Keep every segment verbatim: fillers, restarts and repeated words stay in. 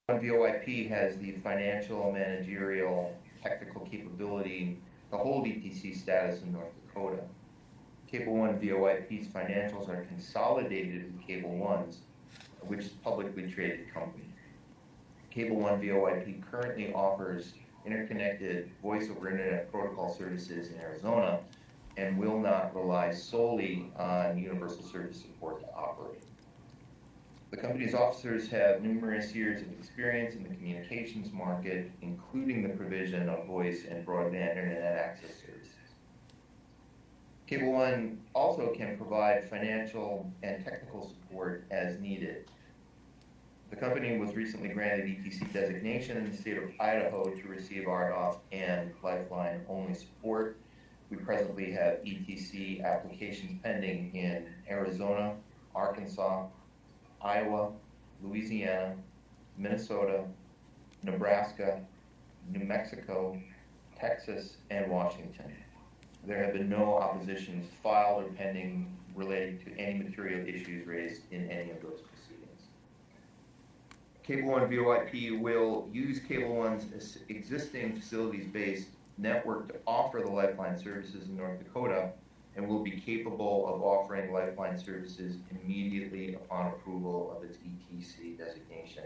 V O I P has the financial, managerial, technical capability to hold E T C status in North Dakota. Cable One V O I P's financials are consolidated with Cable One's, which is a publicly traded company. Cable One V O I P currently offers interconnected voice over internet protocol services in Arizona and will not rely solely on universal service support to operate. The company's officers have numerous years of experience in the communications market, including the provision of voice and broadband internet access services. Cable One also can provide financial and technical support as needed. The company was recently granted E T C designation in the state of Idaho to receive R D O F and Lifeline only support. We presently have E T C applications pending in Arizona, Arkansas, Iowa, Louisiana, Minnesota, Nebraska, New Mexico, Texas, and Washington. There have been no oppositions filed or pending related to any material issues raised in any of those proceedings. Cable One V O I P will use Cable One's existing facilities-based network to offer the Lifeline services in North Dakota, and will be capable of offering Lifeline services immediately upon approval of its E T C designation.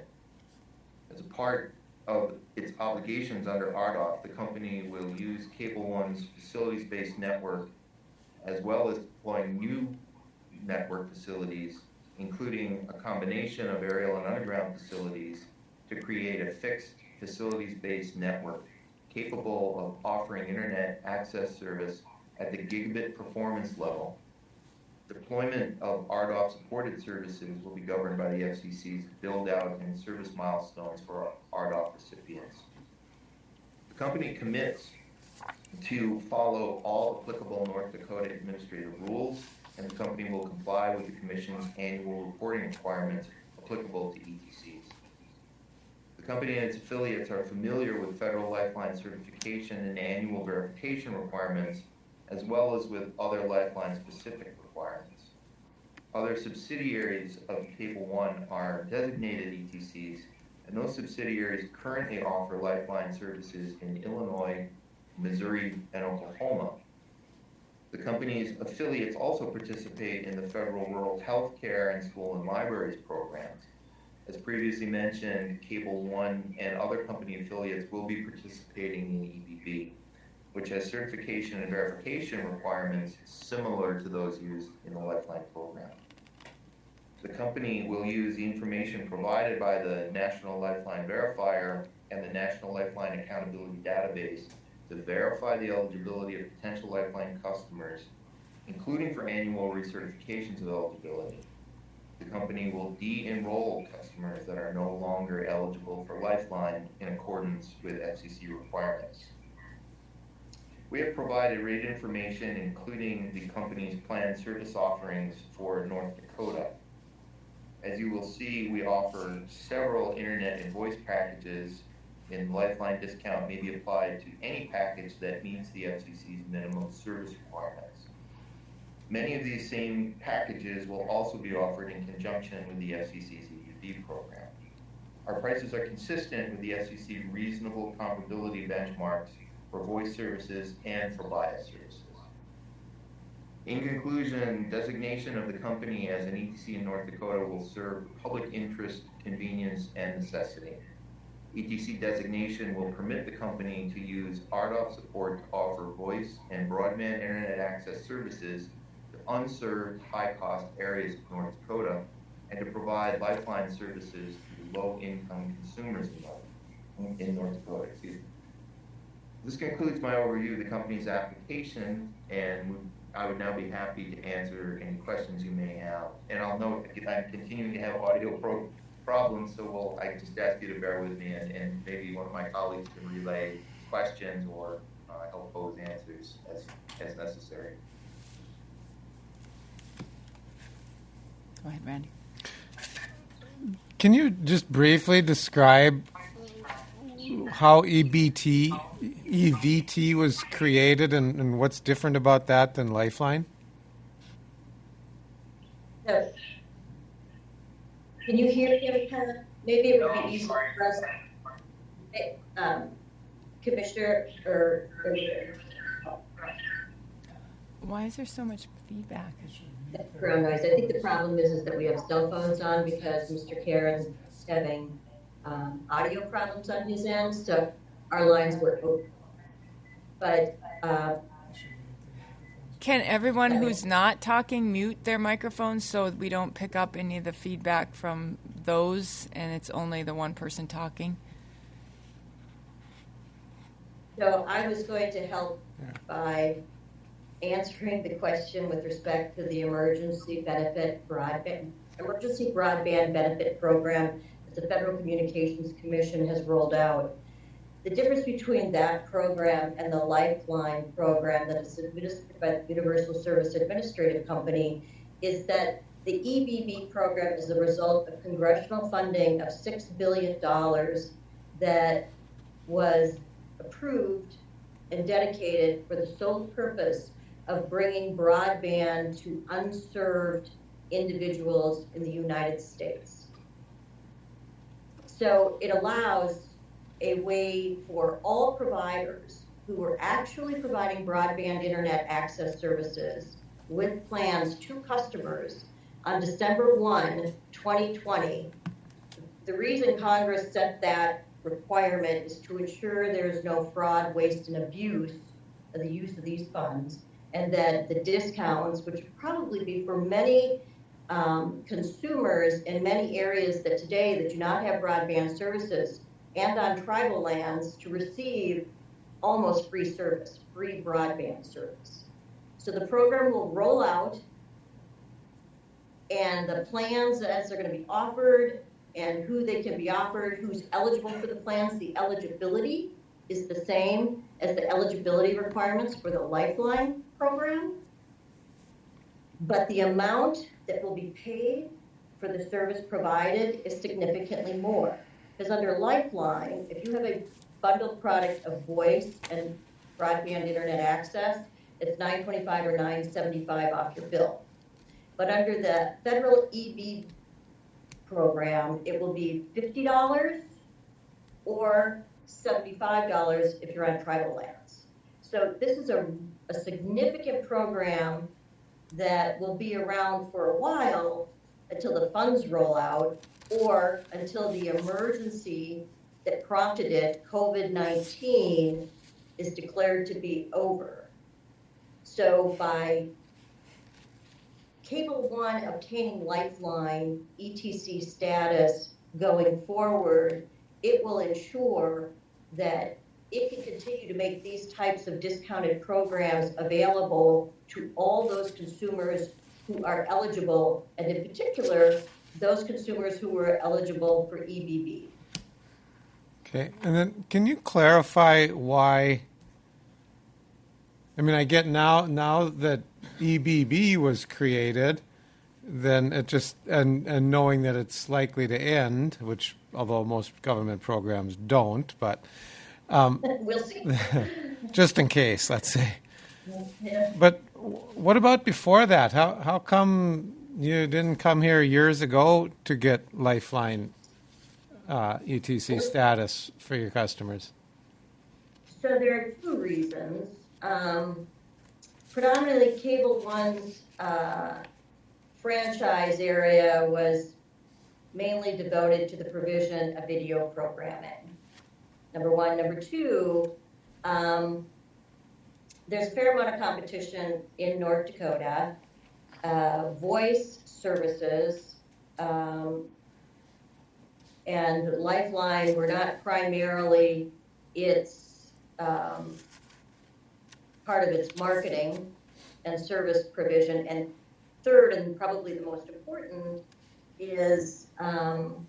As a part of its obligations under R D O F, the company will use Cable One's facilities-based network, as well as deploying new network facilities, including a combination of aerial and underground facilities, to create a fixed facilities-based network capable of offering internet access service at the gigabit performance level. Deployment of R D O F-supported services will be governed by the F C C's build-out and service milestones for R D O F recipients. The company commits to follow all applicable North Dakota administrative rules, and the company will comply with the Commission's annual reporting requirements applicable to E T Cs. The company and its affiliates are familiar with federal Lifeline certification and annual verification requirements, as well as with other Lifeline-specific requirements. Other subsidiaries of Cable One are designated E T Cs, and those subsidiaries currently offer Lifeline services in Illinois, Missouri, and Oklahoma. The company's affiliates also participate in the federal rural health care and school and libraries programs. As previously mentioned, Cable One and other company affiliates will be participating in E B B, which has certification and verification requirements similar to those used in the Lifeline program. The company will use the information provided by the National Lifeline Verifier and the National Lifeline Accountability Database to verify the eligibility of potential Lifeline customers, including for annual recertifications of eligibility. The company will de-enroll customers that are no longer eligible for Lifeline in accordance with F C C requirements. We have provided rate information, including the company's planned service offerings for North Dakota. As you will see, we offer several internet and voice packages, and Lifeline discount may be applied to any package that meets the F C C's minimum service requirements. Many of these same packages will also be offered in conjunction with the F C C's E B B program. Our prices are consistent with the F C C reasonable comparability benchmarks for voice services and for bias services. In conclusion, designation of the company as an E T C in North Dakota will serve public interest, convenience, and necessity. E T C designation will permit the company to use R D O F support to offer voice and broadband internet access services to unserved, high-cost areas of North Dakota, and to provide Lifeline services to low-income consumers in, in North Dakota. Excuse me. This concludes my overview of the company's application, and I would now be happy to answer any questions you may have. And I'll note that I'm continuing to have audio pro problems, so we'll, I just ask you to bear with me, and, and maybe one of my colleagues can relay questions or uh, help pose answers as, as necessary. Go ahead, Randy. Can you just briefly describe how E B T, E V T was created and, and what's different about that than Lifeline? Yes. Can you hear him, Ken? Maybe it would be easier for us, um, Commissioner, or, or Why is there so much feedback? background noise. I think the problem is, is that we have cell phones on because Mister Karen's having um, audio problems on his end, so our lines were open. But uh, Can everyone who's not talking mute their microphones so we don't pick up any of the feedback from those and it's only the one person talking? so I was going to help by answering the question with respect to the emergency benefit broadband, emergency broadband benefit program that the Federal Communications Commission has rolled out. The difference between that program and the Lifeline program that is administered by the Universal Service Administrative Company is that the E B B program is the result of congressional funding of six billion dollars that was approved and dedicated for the sole purpose of bringing broadband to unserved individuals in the United States. So it allows a way for all providers who are actually providing broadband internet access services with plans to customers on December first, twenty twenty. The reason Congress set that requirement is to ensure there is no fraud, waste, and abuse of the use of these funds, and that the discounts, which would probably be for many um, consumers in many areas that today that do not have broadband services and on tribal lands, to receive almost free service, free broadband service. So the program will roll out, and the plans as they're going to be offered and who they can be offered, who's eligible for the plans, the eligibility is the same as the eligibility requirements for the Lifeline program. But the amount that will be paid for the service provided is significantly more. Because under Lifeline, if you have a bundled product of voice and broadband internet access, it's nine twenty-five or nine seventy-five off your bill. But under the federal E B program, it will be fifty dollars or seventy-five dollars if you're on tribal lands. So this is a, a significant program that will be around for a while until the funds roll out or until the emergency that prompted it, COVID nineteen, is declared to be over. So by Cable One obtaining Lifeline E T C status going forward, it will ensure that it can continue to make these types of discounted programs available to all those consumers who are eligible, and in particular, those consumers who are eligible for E B B. Okay, and then can you clarify why? I mean, I get now now that E B B was created, then it just and and knowing that it's likely to end, which although most government programs don't, but um, We'll see. just in case, let's say. Yeah. But what about before that? How how come you didn't come here years ago to get Lifeline uh, E T C status for your customers? So there are two reasons. Um, predominantly, Cable One's uh, franchise area was mainly devoted to the provision of video programming. Number one. Number two, um, there's a fair amount of competition in North Dakota. Uh, voice services um, and Lifeline were not primarily its um, part of its marketing and service provision. And third, and probably the most important, is um,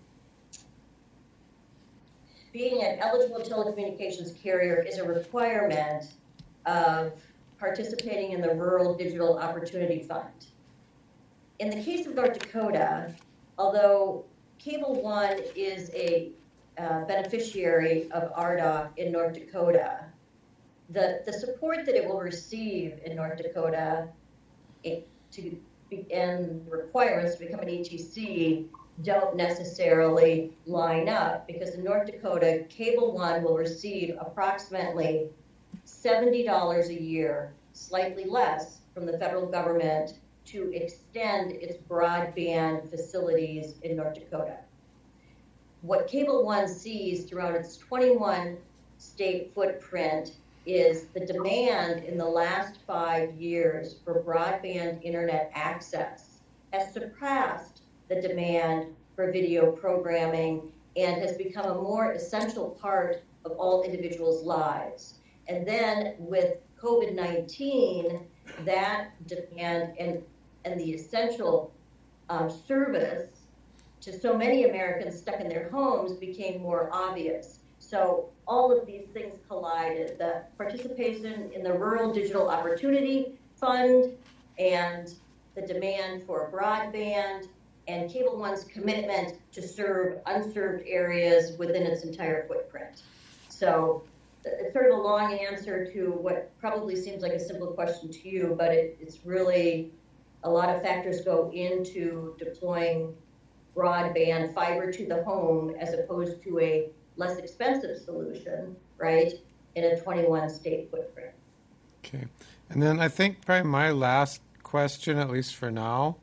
being an eligible telecommunications carrier is a requirement of participating in the Rural Digital Opportunity Fund. In the case of North Dakota, although Cable One is a uh, beneficiary of R D O F in North Dakota, the, the support that it will receive in North Dakota it, to be, and requirements to become an E T C don't necessarily line up, because in North Dakota, Cable One will receive approximately seventy dollars a year, slightly less, from the federal government to extend its broadband facilities in North Dakota. What Cable One sees throughout its twenty-one state footprint is the demand in the last five years for broadband internet access has surpassed the demand for video programming and has become a more essential part of all individuals' lives. And then with COVID nineteen, that demand and, and the essential um, service to so many Americans stuck in their homes became more obvious. So all of these things collided. The participation in the Rural Digital Opportunity Fund and the demand for broadband and Cable One's commitment to serve unserved areas within its entire footprint. So it's sort of a long answer to what probably seems like a simple question to you, but it, it's really a lot of factors go into deploying broadband fiber to the home as opposed to a less expensive solution, right, in a twenty-one state footprint. Okay. And then I think probably my last question, at least for now,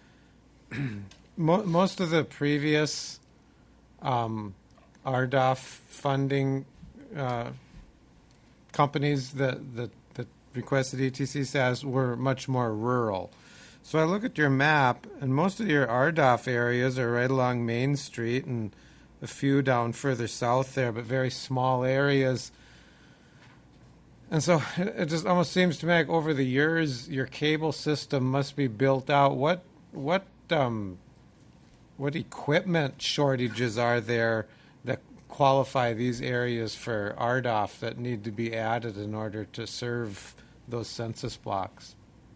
Mo- most of the previous um, R D O F funding uh, companies that, that, that requested E T C status were much more rural. So I look at your map, and most of your R D O F areas are right along Main Street and a few down further south there, but very small areas. And so it just almost seems to me like over the years, your cable system must be built out. What what um, what equipment shortages are there that qualify these areas for R D O F that need to be added in order to serve those census blocks?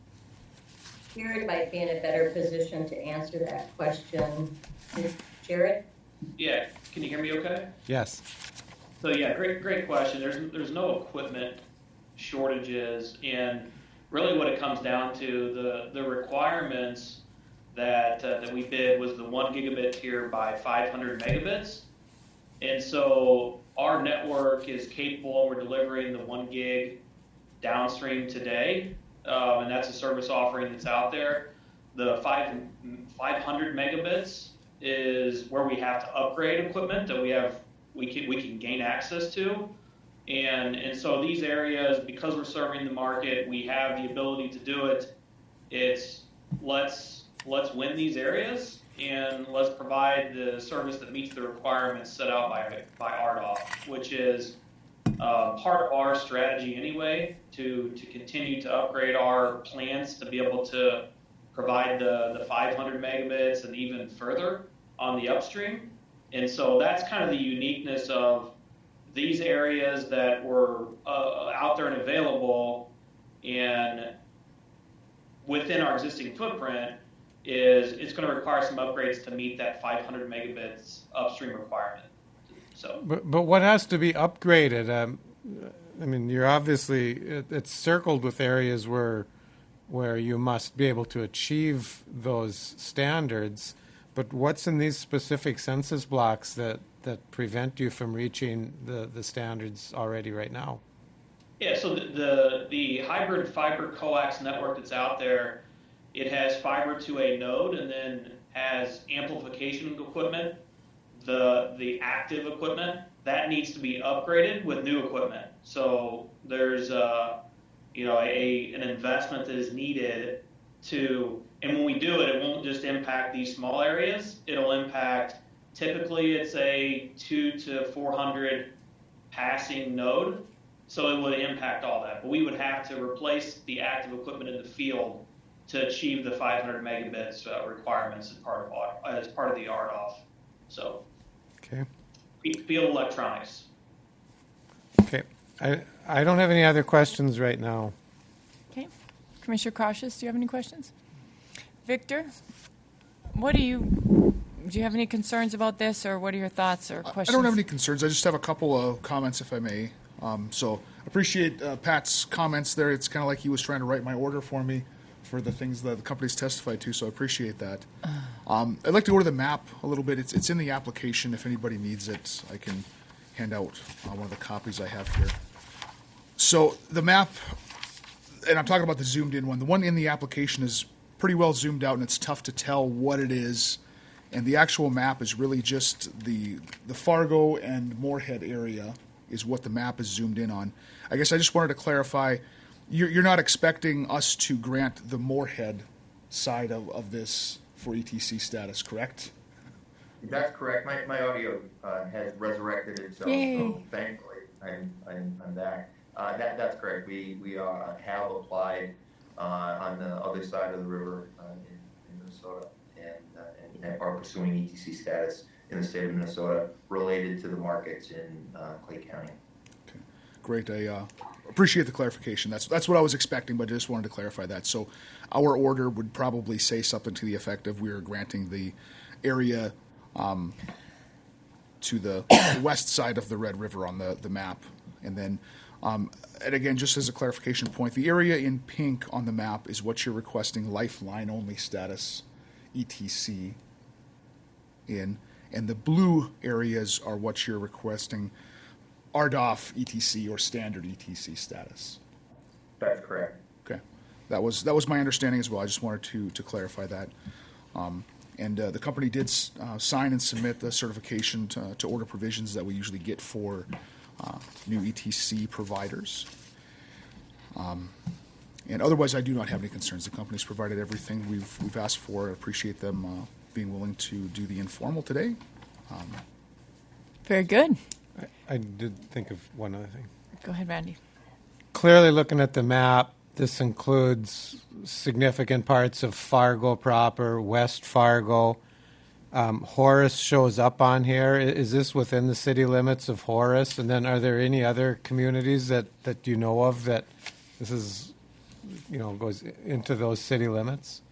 Jared might be in a better position to answer that question. Jared? Yeah, can you hear me okay? Yes. So yeah, great great question. There's there's no equipment shortages, and really what it comes down to, the the requirements that uh, that we bid was the one gigabit tier by five hundred megabits, and so our network is capable, and we're delivering the one gig downstream today, um, and that's a service offering that's out there. The five five hundred megabits is where we have to upgrade equipment that we have we can we can gain access to. And and so these areas, because we're serving the market, we have the ability to do it. It's let's let's win these areas, and let's provide the service that meets the requirements set out by by R D O F, which is uh, part of our strategy anyway, to to continue to upgrade our plans to be able to provide the the five hundred megabits and even further on the upstream. And so that's kind of the uniqueness of these areas that were uh, out there and available and within our existing footprint is it's going to require some upgrades to meet that five hundred megabits upstream requirement. So, But, but what has to be upgraded? Um, I mean, you're obviously, it, it's circled with areas where where you must be able to achieve those standards, but what's in these specific census blocks that, that prevent you from reaching the, the standards already right now? Yeah, so the, the the hybrid fiber coax network that's out there, it has fiber to a node and then has amplification equipment, the the active equipment, that needs to be upgraded with new equipment. So there's uh, you know, a an investment that is needed to, and when we do it, it won't just impact these small areas. It'll impact, typically it's a two to four hundred passing node, so it would impact all that. But we would have to replace the active equipment in the field to achieve the five hundred megabits uh, requirements as part of as part of the R D O F. So, okay, field electronics. Okay, I I don't have any other questions right now. Okay. Commissioner Cautious, do you have any questions? Victor, what do you, do you have any concerns about this, or what are your thoughts or questions? I don't have any concerns. I just have a couple of comments, if I may. Um, so appreciate uh, Pat's comments there. It's kind of like he was trying to write my order for me for the things that the company's testified to, so I appreciate that. Um, I'd like to go to the map a little bit. It's, it's in the application. If anybody needs it, I can hand out uh, one of the copies I have here. So the map, and I'm talking about the zoomed in one. The one in the application is pretty well zoomed out, and it's tough to tell what it is. And the actual map is really just the the Fargo and Moorhead area is what the map is zoomed in on. I guess I just wanted to clarify, you're, you're not expecting us to grant the Moorhead side of, of this for E T C status, correct? That's correct. My, my audio uh, has resurrected itself, Yay. so thankfully I'm, I'm, I'm back. Uh, that, that's correct. We, we uh, have applied uh, on the other side of the river uh, in, in Minnesota and, uh, and, and are pursuing E T C status in the state of Minnesota related to the markets in uh, Clay County. Okay. Great. I uh, appreciate the clarification. That's that's what I was expecting, but I just wanted to clarify that. So our order would probably say something to the effect of we are granting the area um, to the west side of the Red River on the, the map. And then, um, and again, just as a clarification point, the area in pink on the map is what you're requesting lifeline only status, E T C, in. And the blue areas are what you're requesting R D O F E T C or standard E T C status. That's correct. Okay, that was that was my understanding as well. I just wanted to to clarify that. Um, and uh, the company did uh, sign and submit the certification to, to order provisions that we usually get for uh, new E T C providers. Um, and otherwise, I do not have any concerns. The company's provided everything we've we've asked for. I appreciate them uh, being willing to do the informal today. Um, Very good. I, I did think of one other thing. Go ahead, Randy. Clearly, looking at the map, this includes significant parts of Fargo proper, West Fargo. Um, Horace shows up on here. I- Is this within the city limits of Horace? And then, are there any other communities that, that you know of that this is, you know, goes into those city limits?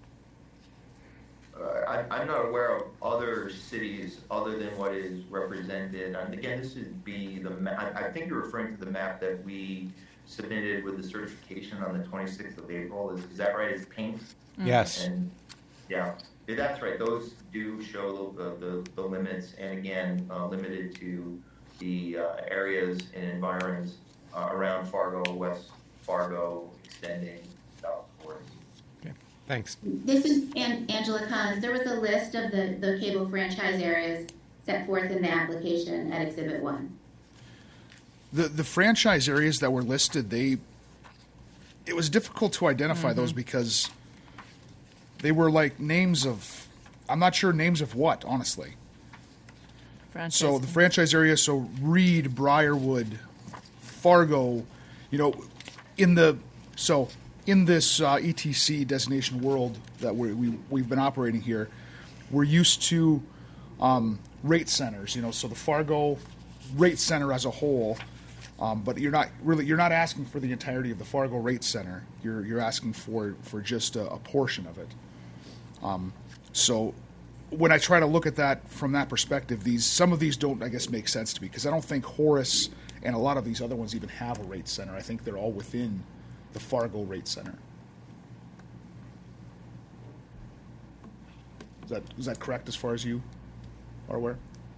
Uh, I, I'm not aware of other cities other than what is represented. And again, this would be the map. I think you're referring to the map that we submitted with the certification on the twenty-sixth of April. Is, is that right? It's pink? Yes. And yeah, yeah, that's right. Those do show the, the, the limits, and again, uh, limited to the uh, areas and environs uh, around Fargo, West Fargo, extending south towards. Thanks. This is An- Angela Collins. There was a list of the, the cable franchise areas set forth in the application at Exhibit one. The the franchise areas that were listed, they it was difficult to identify those because they were like names of, I'm not sure names of what, honestly. Franchise. So the franchise area, so Reed, Briarwood, Fargo, you know, in the so in this uh, E T C designation world that we're, we we've been operating here, we're used to um, rate centers. You know, so the Fargo rate center as a whole. Um, but you're not really you're not asking for the entirety of the Fargo rate center. You're you're asking for for just a, a portion of it. Um, so when I try to look at that from that perspective, these some of these don't I guess make sense to me because I don't think Horace and a lot of these other ones even have a rate center. I think they're all within the Fargo rate center. Is that is that correct as far as you are aware?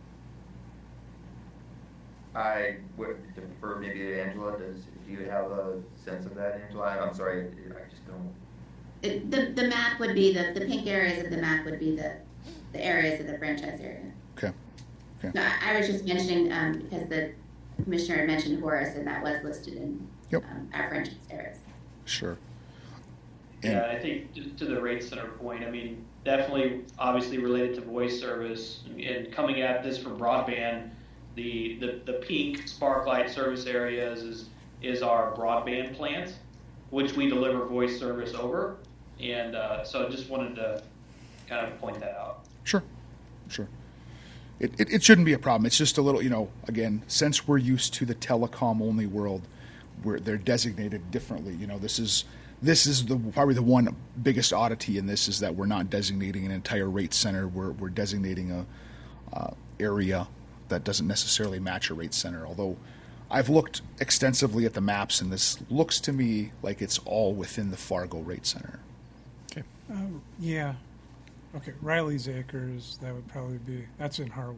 I would defer maybe to Angela. Does, do you have a sense of that, Angela? I'm sorry, I just don't. It, the, the map would be, the, the pink areas of the map would be the, the areas of the franchise area. Okay. Okay. No, I, I was just mentioning um, because the commissioner had mentioned Horace and that was listed in Yep. um, our franchise areas. Sure. Yeah, I think to, to the rate center point, I mean, definitely obviously related to voice service and coming at this for broadband, the, the, the pink Sparklight service areas is, is our broadband plant, which we deliver voice service over. And uh, so I just wanted to kind of point that out. Sure. Sure. It, it, it shouldn't be a problem. It's just a little, you know, again, since we're used to the telecom only world, where they're designated differently. You know, this is this is the probably the one biggest oddity in this is that we're not designating an entire rate center. We're we're designating a uh, area that doesn't necessarily match a rate center. Although I've looked extensively at the maps, and this looks to me like it's all within the Fargo rate center. Okay. Um, yeah. Okay, Riley's Acres, that would probably be, that's in Harwood.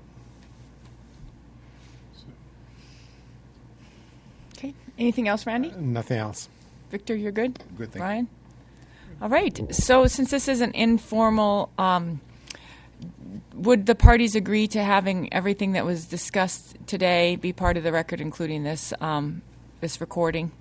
So, Okay. Anything else, Randy? Nothing else. Victor, you're good? Good thing. Brian? All right. So since this is an informal, um, would the parties agree to having everything that was discussed today be part of the record, including this um, this recording?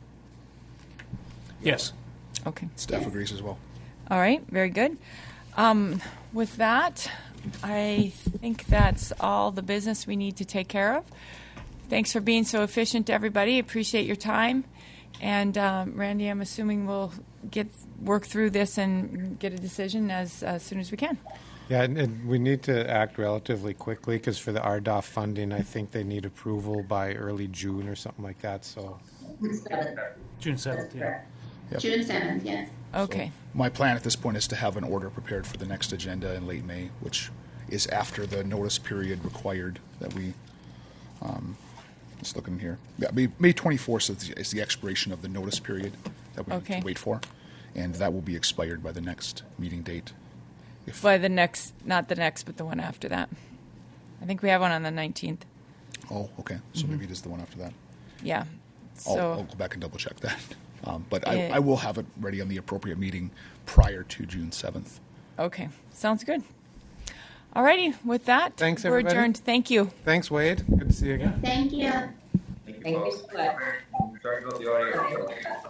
yes. Okay. Staff agrees as well. All right. Very good. Um, with that, I think that's all the business we need to take care of. Thanks for being so efficient, everybody. Appreciate your time. And um, Randy, I'm assuming we'll get work through this and get a decision as, as soon as we can. Yeah, and, and we need to act relatively quickly because for the R D O F funding, I think they need approval by early June or something like that. So, June seventh, yeah. Yep. June seventh, yes. Okay. My plan at this point is to have an order prepared for the next agenda in late May, which is after the notice period required that we, um, just looking here. Yeah, May, May twenty-fourth is the, is the expiration of the notice period that we Okay. need to wait for, and that will be expired by the next meeting date. If, By the next, not the next, but the one after that. I think we have one on the nineteenth. oh, okay. So maybe it is the one after that. Yeah. I'll, So, I'll go back and double check that. Um, but Eh. I, I will have it ready on the appropriate meeting prior to June seventh. okay. Sounds good. All righty. With that, Thanks, we're everybody. adjourned. Thank you. thanks, Wade. Good to see you again. Thank you. Thank you so much. Sorry about the audio.